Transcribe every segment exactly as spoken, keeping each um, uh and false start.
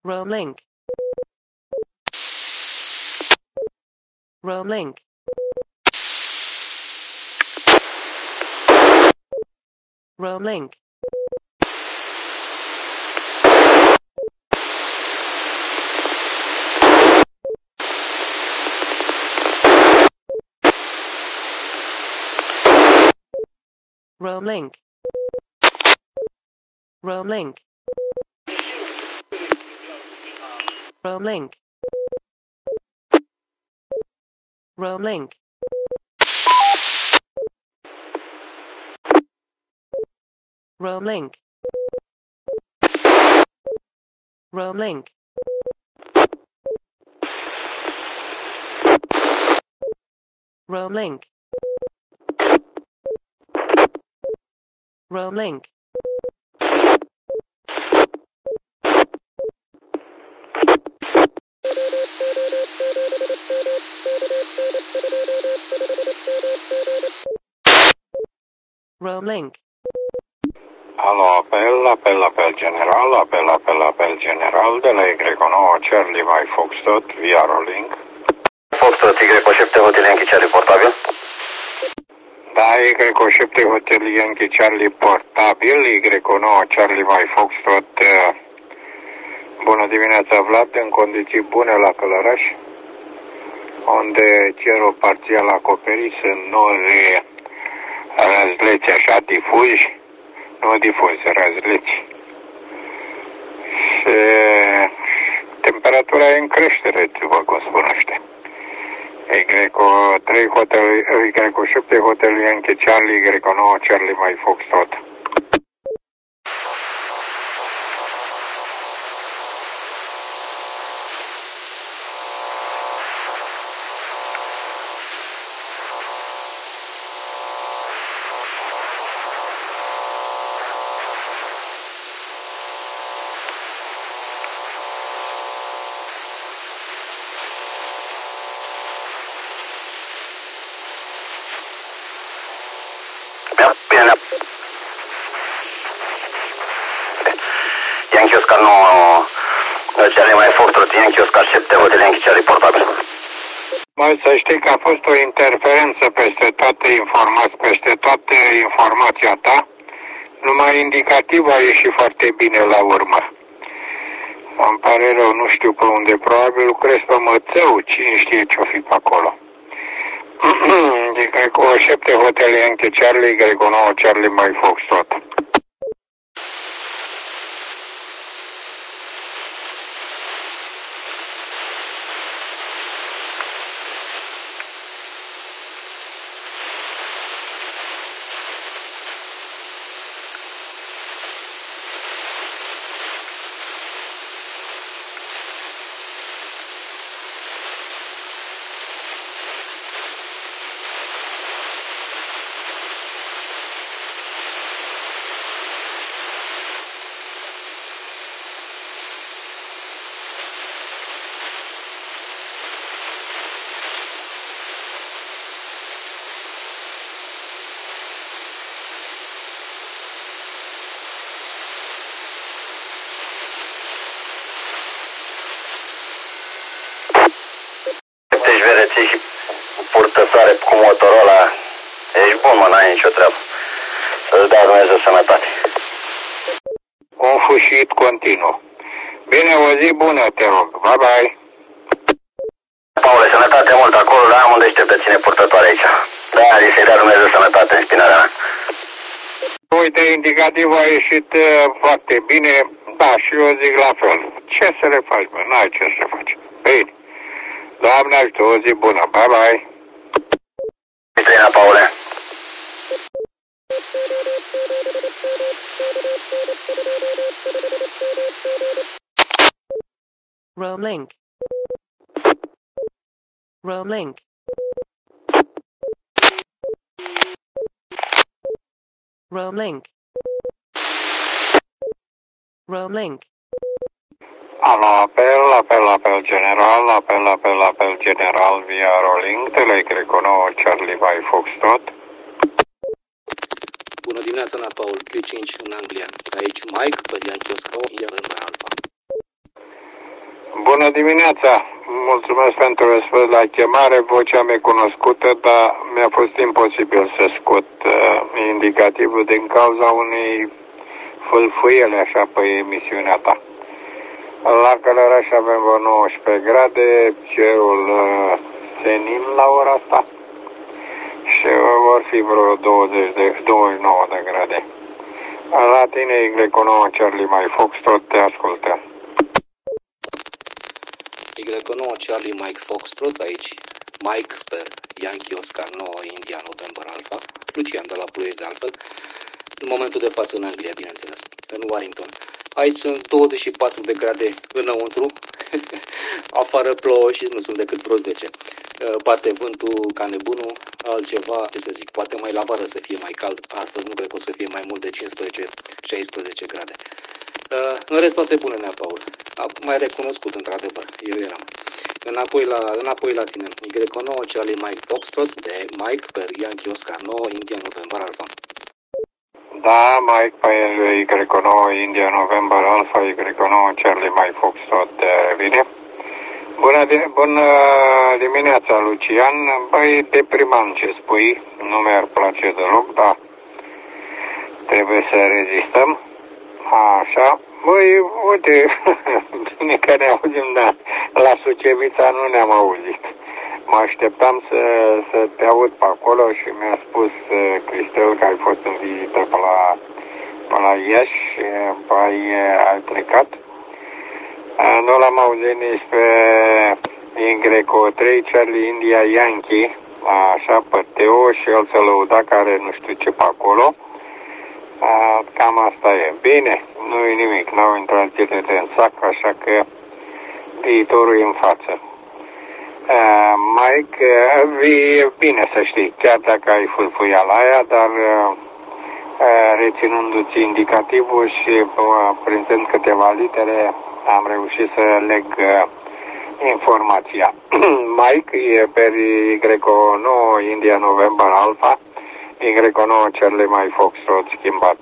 Rolling. Rolling. Rolling. Rolling. Rolling. Rolling. Rolling. Rolling. Rolling. Rolling. Rolling. Rolling. Alo, apel, apel, apel general, apel, apel, apel general de la Y nouă Charlie Mike Foxtrot via Rolling. Foxtrot Y șapte Hotel Yankee Charlie portabil. Da, Y șapte Hotel Yankee Charlie portabil, Y nouă Charlie Mike Foxtrot. Bună dimineața, Vlad, în condiții bune la Călăraș, unde cerul parțial acoperit, sunt nori răzleți așa difuzi, nu difuzi, răzleți. Și temperatura e în creștere, după cum spun ăștia. Y trei Hotel, Y șapte Hotel Yankee Charlie, Y nouă Charlie Mike Foxtrot. Bine. Yankee Oscar nouă, Charlie Mike Foxtrot, Yankee Oscar șapte Hotel Yankee Charlie portabil. Mai să știi că a fost o interferență peste toate informații, peste toată informația ta, numai indicativ a ieșit foarte bine la urmă. Îmi pare rău, nu știu pe unde, probabil lucrez pe Mățău, cine știe ce-o fi pe acolo. Y șapte Hotel Yankee Charlie, Y nouă Charlie Mike Foxtrot. Deci vereții și purtătoare cu Motorola. Ești bun, mă, n-ai nicio treabă. Să-ți dea Dumnezeu sănătate. Un fușit continuu. Bine, o zi bună, te rog. Bye, bye. Paule, sănătate mult acolo, dar am un deșteptăține purtătoare aici. Da, zi să-i dea Dumnezeu sănătate în spinarea mea. Uite, indicativul a ieșit uh, foarte bine. Da, și eu zic la fel. Ce să le faci, mă? N-ai ce să faci. Bine. Doamne ajută, o zi bună. Bye, bye. Bine, Paule. Rolling. Rolling. Rolling. Rolling. Alo, apel, apel, apel general, apel, apel, apel general via Rolling de la Y nouă Charlie Mike Foxtrot. Bună dimineața, la Paul Q cinci în Anglia. Aici Mike, pe Yankee Oscar, iar în Alfa. Bună dimineața! Mulțumesc pentru răspuns la chemare. Vocea mea cunoscută, dar mi-a fost imposibil să scot uh, indicativul din cauza unei fâlfâiele așa pe emisiunea ta. La Călăraș avem vreo nouăsprezece grade, cerul uh, senin la ora asta și vor fi vreo douăzeci de, douăzeci și nouă de grade. La tine, Y nouă Charlie Mike Foxtrot, te ascultă. Y nouă Charlie Mike Foxtrot aici, Mike per Yankee Oscar nouă India November Alpha, Lucian de la Ploiești de altfel, în momentul de față în Anglia, bineînțeles, în Warrington. Aici sunt douăzeci și patru de grade înăuntru, afară plouă și nu sunt decât vreo zece. Bate vântul ca nebunul, altceva, ce să zic, poate mai la vară să fie mai cald, astăzi nu cred că o să fie mai mult de cincisprezece șaisprezece grade. În rest toate bune, Nea Paul. Mai recunoscut, într-adevăr, eu eram. Înapoi la, înapoi la tine. Y nouă Charlie Mike Foxtrot de Mike per Yankee Oscar nouă India November Alpha. Da, Mike pe Y nouă India November Alpha, Y nouă Charlie Mike Foxtrot vine. Bună, bună dimineața, Lucian. Băi, deprimant ce spui, nu mi-ar place deloc, dar trebuie să rezistăm. Așa. Băi, uite, bine că ne auzim, dar la Sucevița nu ne-am auzit. Mă așteptam să, să te aud pe acolo și mi-a spus uh, Cristel că ai fost în vizită pe la, pe la Iași și ai, ai plecat. Uh, nu l-am auzit nici pe Y trei Charlie India Yankee, așa, pe Teo și el să lăuda care nu știu ce pe acolo. Uh, cam asta e. Bine, nu e nimic, n-au intrat ghete în sac, așa că viitorul e în față. Uh, Mike, uh, e bine să știi, chiar dacă ai fâlfâiala aia, dar uh, uh, reținându-ți indicativul și uh, prinzând câteva litere, am reușit să leg uh, informația. Mike e pe Y nouă India November Alpha, Y nouă Charlie Mike Foxtrot schimbat.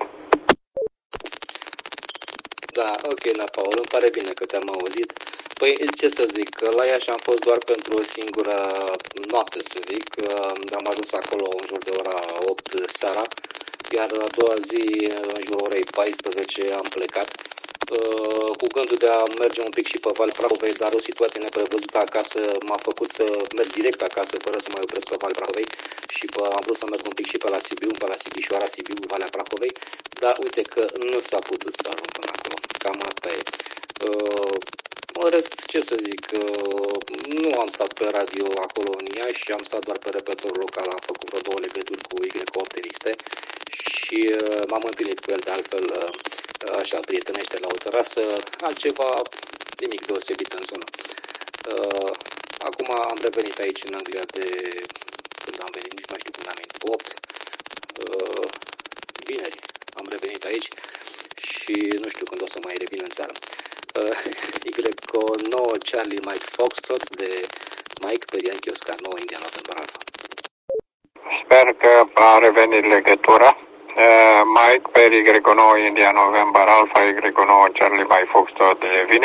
Da, ok, la Paul, îmi pare bine că te-am auzit. Păi, ce să zic, la Iași am fost doar pentru o singură noapte, să zic. Am ajuns acolo în jur de ora opt seara, iar a doua zi, în jurul orei paisprezece, am plecat, cu gândul de a merge un pic și pe Valea Prahovei, dar o situație neprevăzută acasă m-a făcut să merg direct acasă, fără să mai opresc pe Valea Prahovei și pe, am vrut să merg un pic și pe la Sibiu, pe la Sighișoara, Sibiu, Valea Prahovei, dar uite că nu s-a putut să ajung până acolo. Cam asta e. Uh, în rest, ce să zic, uh, nu am stat pe radio acolo în Iași, am stat doar pe repetorul local, am făcut vreo două legături cu Y opt X T și uh, m-am întâlnit cu el de altfel, uh, așa, prietenește la o terasă, altceva, nimic deosebit în zonă. Uh, acum am revenit aici în Anglia de când am venit, nici nu mai știu când am venit, opt, uh, vineri am revenit aici și nu știu când o să mai revin în țară. Uh, Y nouă Charlie Mike Foxtrot de Mike pe Yankee Oscar nouă India November Alpha. Sper că a revenit legătura. Uh, Mike pe Y nouă India November Alpha, Y nouă Charlie Mike Foxtrot vine.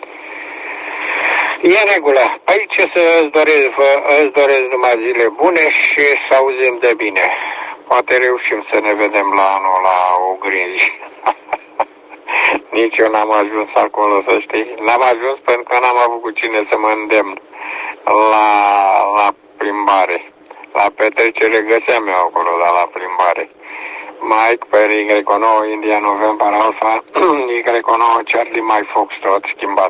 E în regulă. Păi ce să îți doresc, îți doresc numai zile bune și să auzim de bine. Poate reușim să ne vedem la anul la Ogrinzi. Nici eu n-am ajuns acolo, să știi. N-am ajuns pentru că n-am avut cu cine să mă îndemn la, la plimbare. La petrecere găseam eu acolo, dar la plimbare. Mike pe Y nouă India November Alpha, Y nouă Charlie Mike Foxtrot schimbat.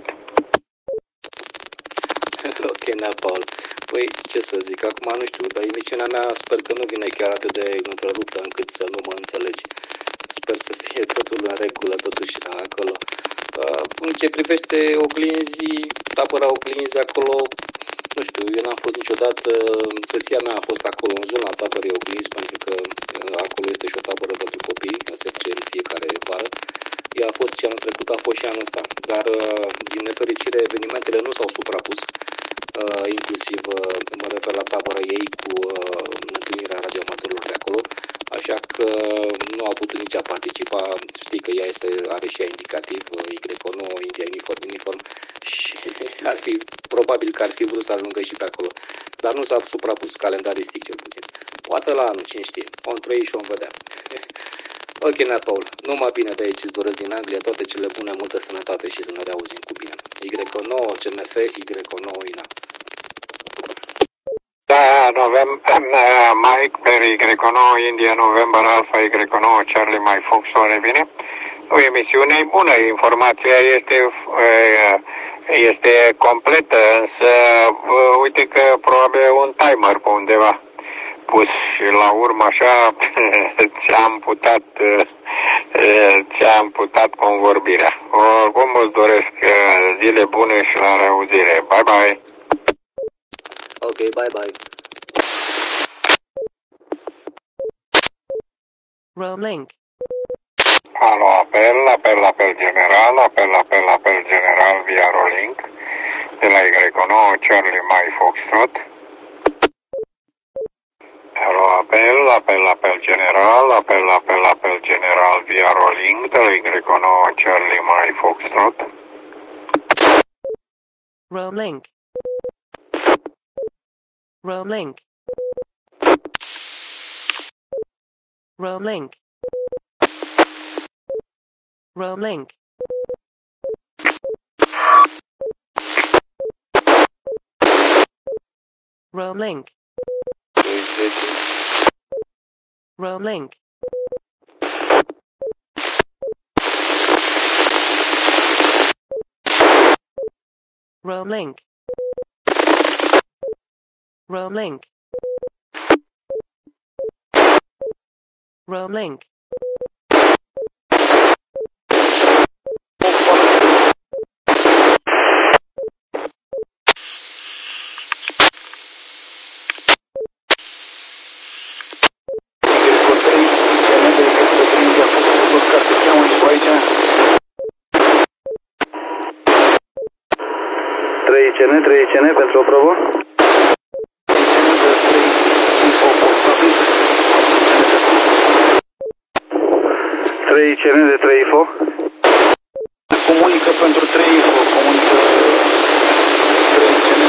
Ok, Nea Paul. Păi, ce să zic, acum nu știu, dar emisiunea mea sper că nu vine chiar atât de întreruptă încât să nu mă înțelegi. Sper să fie totul în regulă, totuși, acolo. Uh, în ce privește oglinzii, tabăra oglinzii acolo, nu știu, eu n-am fost niciodată, soția mea a fost acolo în zona tabărei oglinzi, pentru că uh, acolo este și o tabără pentru copii, se face în fiecare vară. Ea a fost și anul trecut, a fost și anul ăsta, dar uh, din nefericire evenimentele nu s-au suprapus, uh, inclusiv uh, mă refer la tabăra ei cu uh, întâlnirea radioamatorilor de acolo, așa că nu a putut nici a participa. Știi că ea este, are și ea indicativ Y nouă India Uniform Uniform și ar fi, probabil că ar fi vrut să ajungă și pe acolo. Dar nu s-a suprapus calendaristic cel puțin. Poate la anul, cine știe. Vom trăi și vom vedea. Ok, Nea Paul, numai bine de aici îți doresc din Anglia, toate cele bune, multă sănătate și să ne reauzim cu bine. Y nouă C M F, Y nouă I N A. Da, November, Mike, per Y nouă, India, November, Alpha, Y nouă, Charlie, Mike, Fox, o revine. O emisiune bună, informația este, este completă, însă uite că probabil un timer pe undeva pus și la urmă așa ți-am putat, ți-am putat convorbirea. Oricum îți doresc zile bune și la reauzire. Bye, bye! Ok, bye, bye! Rolink. Alo, apel, apel, apel general, apel, apel, apel general via Rolink de la Y nouă, Charlie, Mike, Foxtrot. Alo, apel, apel, apel general, apel, apel, apel general via Rolink de la Y nouă, Charlie, Mike, Foxtrot. Rolink. Rolink. Rolink. Rolink. Rolink. Rolink. Rolink. Rolink. Rolink. trei C N, trei C N pentru o probă. trei C N de trei info. Comunică pentru trei info, comunică trei C N.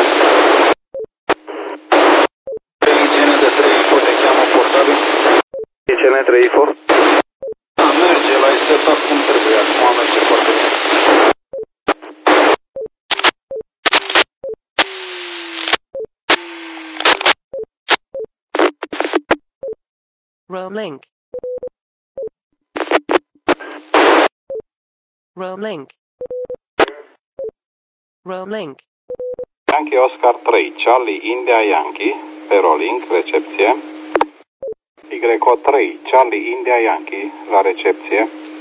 trei C N de trei info, te cheamă portabil. trei C N, trei info. Da, merge, l-ai setat cum trebuie, acum merge foarte bine. Rolink. Rolink. Rolink. Yankee Oscar trei, Charlie India Yankee, pe Rolink, recepție. Y trei, Charlie India Yankee, la recepție.